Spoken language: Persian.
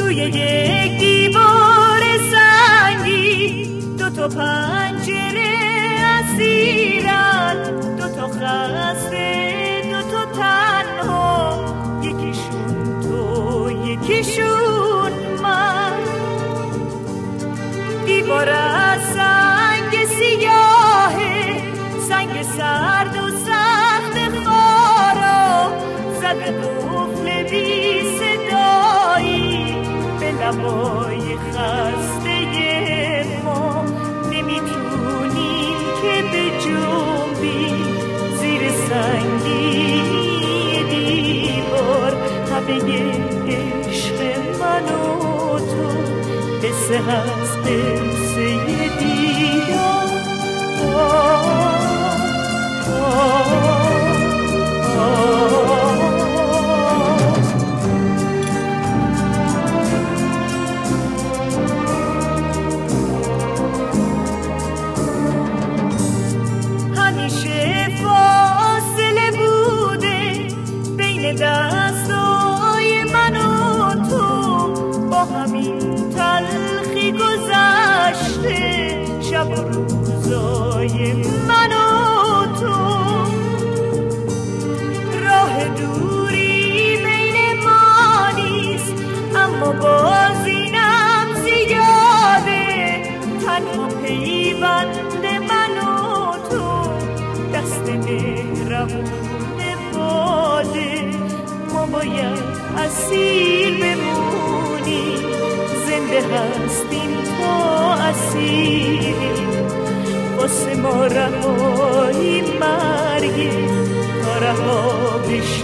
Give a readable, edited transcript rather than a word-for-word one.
توی یک دیوار سنگی دو تا پنجره اسیرن، دو تا خسته دو تا تنها، یکیشون تو یکیشون من. دیوار از سنگ سیاهه، سنگ سرد و سخت خارا، زده قفل بی صدایی به لبای خسته ما. نمیتونیم که به جنبی زیر سنگی دیوار، همه عشق من و تو قصه هست، قصه دیدار. همیشه فاصله بوده بین دستای من و تو، با همین تلخی گذشته شب و روزای من و تو. راه دوری بین ما نیست، اما باز اینم زیاده، تنها پیوند من و تو دست مهربون باده. ما باید اسیر بمونیم، زنده هستیم تا اسیریم، واسه ما رهایی مرگه تا رها بشیم.